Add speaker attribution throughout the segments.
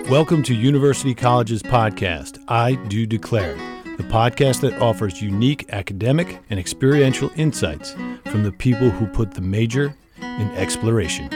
Speaker 1: Welcome to University College's podcast, I Do Declare, the podcast that offers unique academic and experiential insights from the people who put the major in exploration.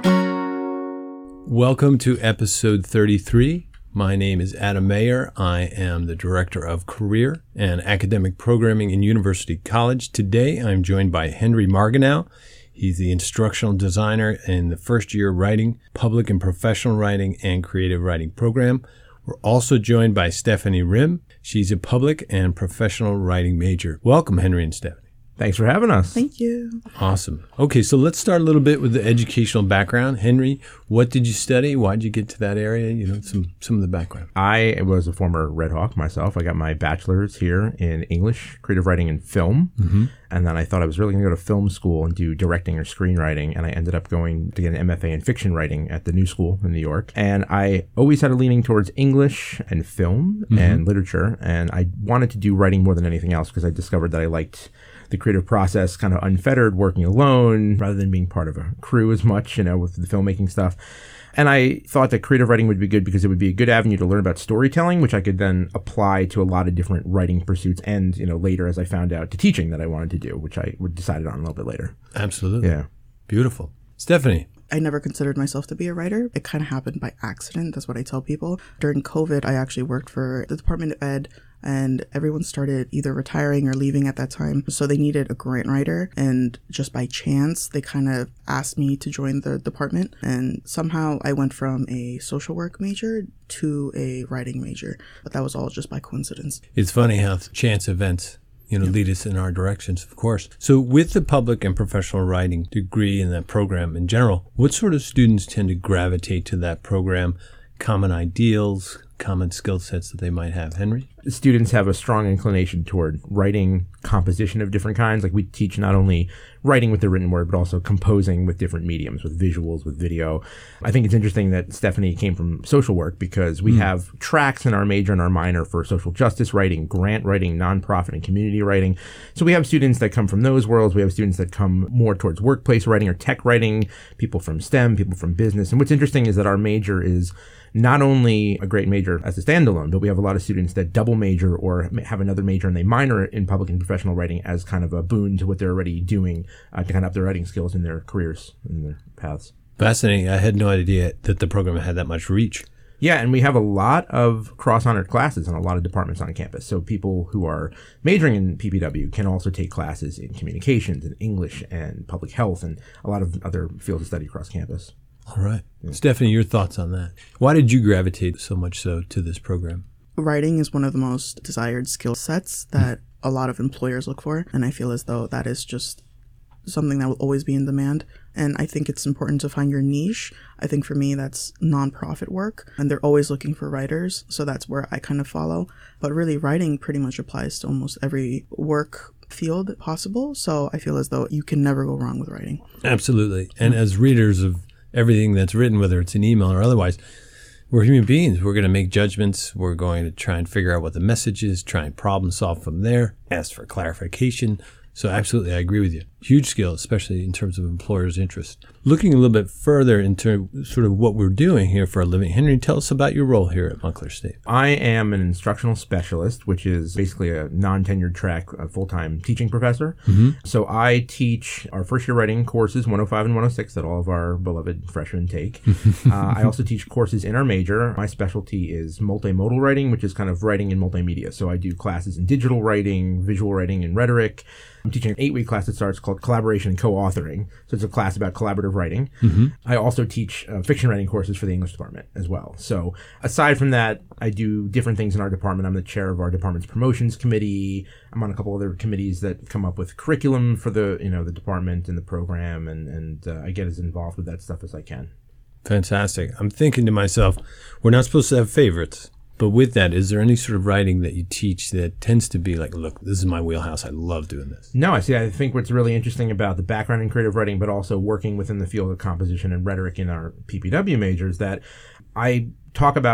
Speaker 1: Welcome to episode 33. My name is Adam Mayer. I am the Director of Career and Academic Programming in University College. Today, I'm joined by Henry Margenau. He's the instructional designer in the first year writing, public and professional writing, and creative writing program. We're also joined by Stephanie Rim. She's a public and professional writing major. Welcome, Henry and Stephanie.
Speaker 2: Thanks for having us.
Speaker 3: Thank you.
Speaker 1: Awesome. Okay, so let's start a little bit with the educational background. Henry, what did you study? Why did you get to that area? You know, some of the background.
Speaker 2: I was a former Red Hawk myself. I got my bachelor's here in English, creative writing, and film. Mm-hmm. And then I thought I was really going to go to film school and do directing or screenwriting. And I ended up going to get an MFA in fiction writing at the New School in New York. And I always had a leaning towards English and film and literature. And I wanted to do writing more than anything else because I discovered that I liked the creative process, kind of unfettered, working alone rather than being part of a crew as much, with the filmmaking stuff. And I thought that creative writing would be good because it would be a good avenue to learn about storytelling, which I could then apply to a lot of different writing pursuits and, later as I found out to teaching that I wanted to do, which I decided on a little bit later.
Speaker 1: Absolutely.
Speaker 2: Yeah.
Speaker 1: Beautiful. Stephanie.
Speaker 3: I never considered myself to be a writer. It kind of happened by accident. That's what I tell people. During COVID, I actually worked for the Department of Ed, and everyone started either retiring or leaving at that time. So they needed a grant writer. And just by chance, they kind of asked me to join the department. And somehow I went from a social work major to a writing major. But that was all just by coincidence.
Speaker 1: It's funny how chance events lead us in our directions, of course. So with the public and professional writing degree in that program in general, what sort of students tend to gravitate to that program? Common ideals, common skill sets that they might have. Henry?
Speaker 2: Students have a strong inclination toward writing composition of different kinds. Like we teach not only writing with the written word, but also composing with different mediums, with visuals, with video. I think it's interesting that Stephanie came from social work because we have tracks in our major and our minor for social justice writing, grant writing, nonprofit and community writing. So we have students that come from those worlds. We have students that come more towards workplace writing or tech writing, people from STEM, people from business. And what's interesting is that our major is not only a great major as a standalone, but we have a lot of students that double major or have another major and they minor in public and professional writing as kind of a boon to what they're already doing to kind of up their writing skills in their careers and their paths.
Speaker 1: Fascinating. I had no idea that the program had that much reach.
Speaker 2: Yeah, and we have a lot of cross-honored classes in a lot of departments on campus. So people who are majoring in PPW can also take classes in communications and English and public health and a lot of other fields of study across campus.
Speaker 1: All right. Yeah. Stephanie, your thoughts on that? Why did you gravitate so much so to this program?
Speaker 3: Writing is one of the most desired skill sets that a lot of employers look for. And I feel as though that is just something that will always be in demand. And I think it's important to find your niche. I think for me, that's nonprofit work. And they're always looking for writers. So that's where I kind of follow. But really, writing pretty much applies to almost every work field possible. So I feel as though you can never go wrong with writing.
Speaker 1: Absolutely. And as readers of everything that's written, whether it's an email or otherwise, we're human beings. We're going to make judgments. We're going to try and figure out what the message is, try and problem solve from there, ask for clarification. So absolutely, I agree with you. Huge skill, especially in terms of employers' interest. Looking a little bit further into sort of what we're doing here for a living, Henry, tell us about your role here at Montclair State.
Speaker 2: I am an instructional specialist, which is basically a non-tenured track, a full-time teaching professor. So I teach our first-year writing courses, 105 and 106, that all of our beloved freshmen take. I also teach courses in our major. My specialty is multimodal writing, which is kind of writing in multimedia. So I do classes in digital writing, visual writing, and rhetoric. I'm teaching an 8-week class that starts called Collaboration and Co-authoring. So it's a class about collaborative writing. I also teach fiction writing courses for the English department as well. So aside from that, I do different things in our department. I'm the chair of our department's promotions committee. I'm on a couple other committees that come up with curriculum for the the department and the program, and I get as involved with that stuff as I can.
Speaker 1: Fantastic. I'm thinking to myself, we're not supposed to have favorites. But with that, is there any sort of writing that you teach that tends to be like, look, this is my wheelhouse. I love doing this?
Speaker 2: No, I think what's really interesting about the background in creative writing, but also working within the field of composition and rhetoric in our PPW majors, that I talk about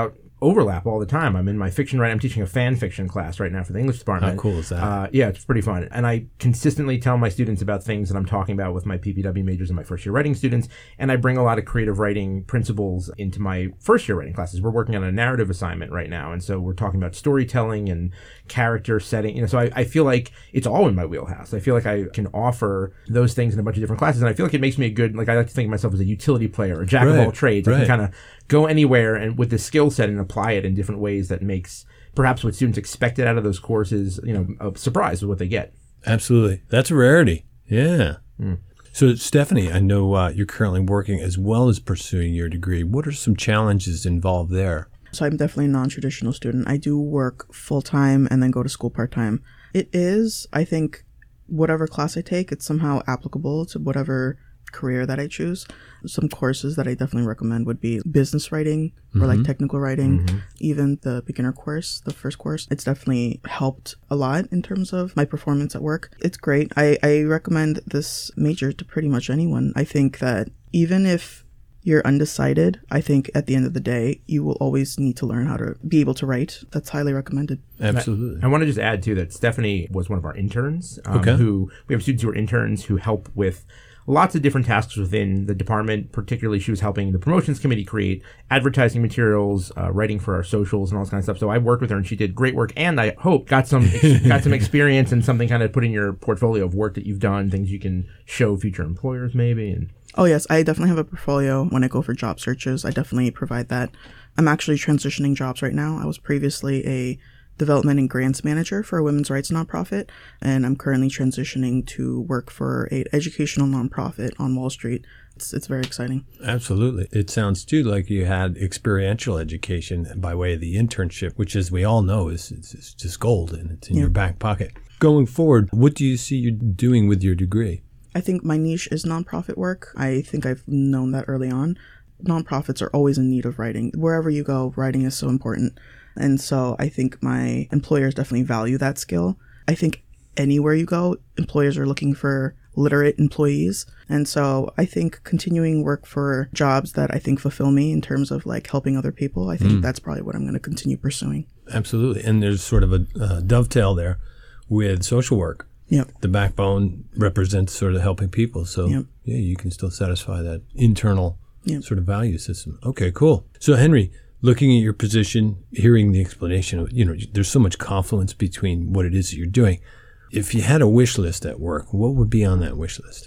Speaker 2: overlap all the time. I'm in my fiction writing. I'm teaching a fan fiction class right now for the English department.
Speaker 1: How cool is that?
Speaker 2: Yeah, it's pretty fun. And I consistently tell my students about things that I'm talking about with my PPW majors and my first year writing students. And I bring a lot of creative writing principles into my first year writing classes. We're working on a narrative assignment right now. And so we're talking about storytelling and character setting. You know, so I feel like it's all in my wheelhouse. I feel like I can offer those things in a bunch of different classes. And I feel like it makes me a good, like I like to think of myself as a utility player, a jack of all trades. I can kind of go anywhere and with this skill set and apply it in different ways that makes perhaps what students expected out of those courses, you know, a surprise with what they get.
Speaker 1: Absolutely. That's a rarity. Yeah. So, Stephanie, I know you're currently working as well as pursuing your degree. What are some challenges involved there?
Speaker 3: So I'm definitely a non-traditional student. I do work full-time and then go to school part-time. It is, I think, whatever class I take, it's somehow applicable to whatever career that I choose. Some courses that I definitely recommend would be business writing or like technical writing, even the beginner course, the first course. It's definitely helped a lot in terms of my performance at work. It's great. I recommend this major to pretty much anyone. I think that even if you're undecided, I think at the end of the day, you will always need to learn how to be able to write. That's highly recommended.
Speaker 1: Absolutely.
Speaker 2: I want to just add, too, that Stephanie was one of our interns. Who we have students who are interns who help with lots of different tasks within the department. Particularly, she was helping the promotions committee create advertising materials, writing for our socials and all this kind of stuff. So I worked with her and she did great work. And I hope got some experience and something kind of put in your portfolio of work that you've done, things you can show future employers maybe. And
Speaker 3: oh, yes. I definitely have a portfolio when I go for job searches. I definitely provide that. I'm actually transitioning jobs right now. I was previously a development and grants manager for a women's rights nonprofit, and I'm currently transitioning to work for an educational nonprofit on Wall Street. It's very exciting.
Speaker 1: Absolutely. It sounds, too, like you had experiential education by way of the internship, which, as we all know, is just gold, and it's in your back pocket. Going forward, what do you see you doing with your degree?
Speaker 3: I think my niche is nonprofit work. I think I've known that early on. Nonprofits are always in need of writing. Wherever you go, writing is so important. And so I think my employers definitely value that skill. I think anywhere you go, employers are looking for literate employees. And so I think continuing work for jobs that I think fulfill me in terms of like helping other people, I think that's probably what I'm going to continue pursuing.
Speaker 1: Absolutely. And there's sort of a dovetail there with social work.
Speaker 3: Yep.
Speaker 1: The backbone represents sort of helping people. So, yeah, you can still satisfy that internal sort of value system. Okay, cool. So, Henry, looking at your position, hearing the explanation of, there's so much confluence between what it is that you're doing. If you had a wish list at work, what would be on that wish list?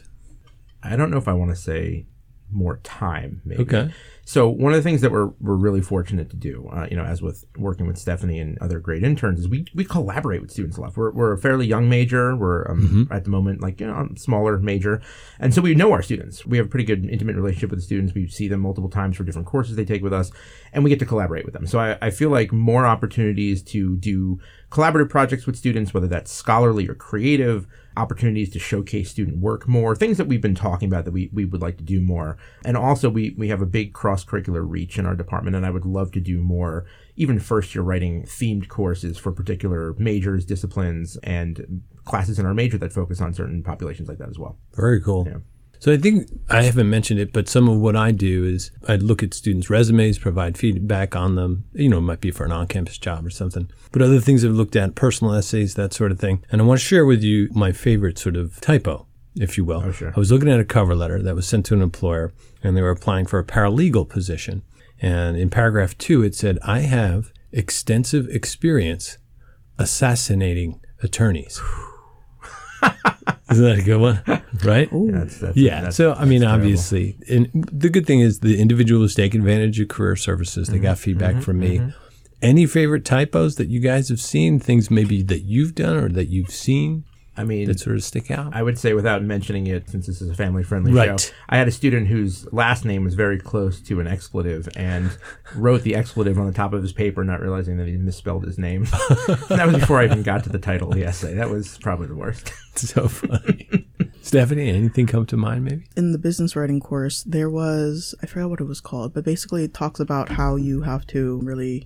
Speaker 2: I don't know if I want to say more time, maybe.
Speaker 1: Okay.
Speaker 2: So one of the things that we're really fortunate to do, as with working with Stephanie and other great interns, is we collaborate with students a lot. We're a fairly young major. We're at the moment a smaller major, and so we know our students. We have a pretty good intimate relationship with the students. We see them multiple times for different courses they take with us, and we get to collaborate with them. So I feel like more opportunities to do collaborative projects with students, whether that's scholarly or creative, opportunities to showcase student work more, things that we've been talking about that we would like to do more. And also we have a big cross-curricular reach in our department, and I would love to do more, even first-year writing themed courses for particular majors, disciplines, and classes in our major that focus on certain populations like that as well.
Speaker 1: Very cool.
Speaker 2: Yeah.
Speaker 1: So I think I haven't mentioned it, but some of what I do is I look at students' resumes, provide feedback on them. It might be for an on-campus job or something. But other things I've looked at, personal essays, that sort of thing. And I want to share with you my favorite sort of typo, if you will.
Speaker 2: Oh, sure.
Speaker 1: I was looking at a cover letter that was sent to an employer, and they were applying for a paralegal position. And in paragraph 2, it said, "I have extensive experience assassinating attorneys." Isn't that a good one? Right? That's so, obviously, and the good thing is the individual has taken advantage of career services. They got feedback from me. Any favorite typos that you guys have seen, things maybe that you've done or that you've seen that sort of stick out?
Speaker 2: I would say, without mentioning it, since this is a family-friendly
Speaker 1: right.
Speaker 2: show, I had a student whose last name was very close to an expletive and wrote the expletive on the top of his paper, not realizing that he misspelled his name. That was before I even got to the title of the essay. That was probably the worst.
Speaker 1: So funny. Stephanie, anything come to mind maybe?
Speaker 3: In the business writing course, there was, I forgot what it was called, but basically it talks about how you have to really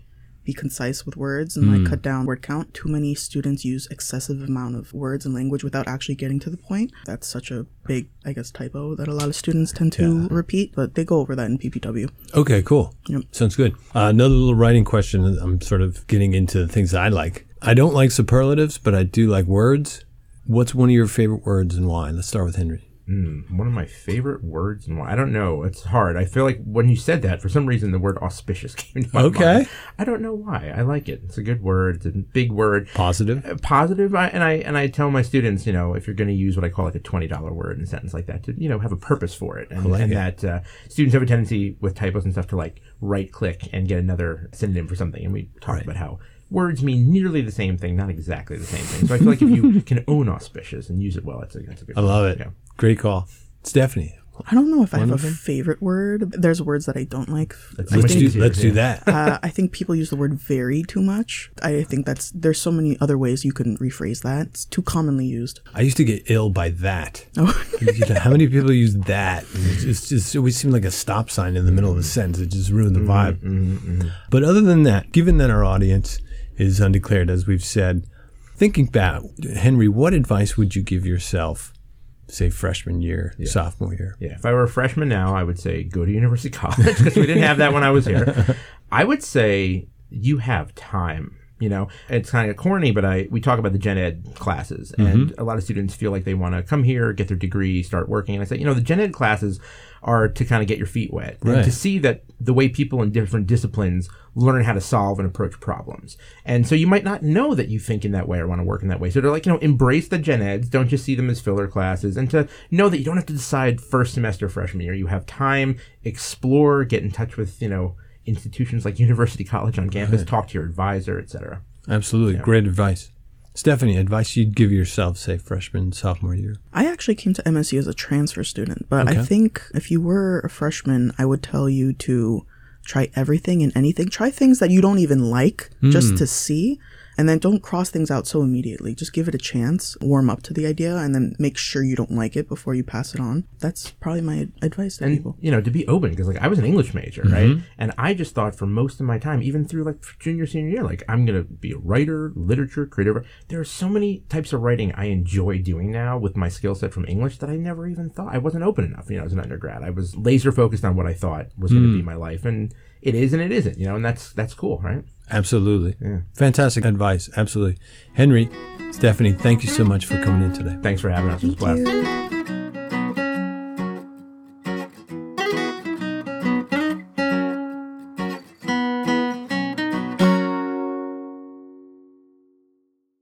Speaker 3: be concise with words and like cut down word count. Too many students use excessive amount of words and language without actually getting to the point. That's such a big, I guess, typo that a lot of students tend to repeat, but they go over that in PPW.
Speaker 1: Okay, cool.
Speaker 3: Yep.
Speaker 1: Sounds good. Another little writing question. I'm sort of getting into the things I like. I don't like superlatives, but I do like words. What's one of your favorite words and why? Let's start with Henry.
Speaker 2: One of my favorite words and why? I don't know. It's hard. I feel like when you said that, for some reason, the word auspicious came to my mind. I don't know why. I like it. It's a good word. It's a big word.
Speaker 1: Positive?
Speaker 2: Positive. And I tell my students, if you're going to use what I call like a $20 word in a sentence like that, to, have a purpose for it. And, that students have a tendency with typos and stuff to like right click and get another synonym for something. And we talk about how words mean nearly the same thing, not exactly the same thing. So I feel like if you can own auspicious and use it well, that's a good
Speaker 1: I love it. Yeah. Great call. Stephanie.
Speaker 3: I don't know if I have a favorite word. There's words that I don't like.
Speaker 1: Let's do that.
Speaker 3: I think people use the word very too much. I think there's so many other ways you can rephrase that. It's too commonly used.
Speaker 1: I used to get ill by that.
Speaker 3: Oh.
Speaker 1: How many people use that? It always seemed like a stop sign in the middle of a sentence. It just ruined the vibe. But other than that, given that our audience is undeclared, as we've said, thinking back, Henry, what advice would you give yourself, say freshman year, sophomore year?
Speaker 2: Yeah, if I were a freshman now, I would say go to University College because we didn't have that when I was here. I would say you have time. It's kind of corny, but we talk about the gen ed classes, and a lot of students feel like they want to come here, get their degree, start working. And I say, the gen ed classes are to kind of get your feet wet and to see that the way people in different disciplines learn how to solve and approach problems. And so you might not know that you think in that way or want to work in that way. So they're like, embrace the gen eds. Don't just see them as filler classes, and to know that you don't have to decide first semester freshman year. You have time, explore, get in touch with, institutions like University College on campus, talk to your advisor, etc.
Speaker 1: Absolutely. Yeah. Great advice. Stephanie, advice you'd give yourself, say, freshman, sophomore year?
Speaker 3: I actually came to MSU as a transfer student, but I think if you were a freshman, I would tell you to try everything and anything. Try things that you don't even like just to see. And then don't cross things out so immediately. Just give it a chance, warm up to the idea, and then make sure you don't like it before you pass it on. That's probably my advice to people.
Speaker 2: To be open, because I was an English major, right? And I just thought for most of my time, even through like junior, senior year, like I'm going to be a writer, literature, creative. There are so many types of writing I enjoy doing now with my skill set from English that I never even thought. I wasn't open enough, as an undergrad. I was laser focused on what I thought was going to be my life. And it is and it isn't, and that's cool, right?
Speaker 1: Absolutely. Yeah. Fantastic advice. Absolutely. Henry, Stephanie, thank you so much for coming in today.
Speaker 2: Thanks for having us. It was a blast.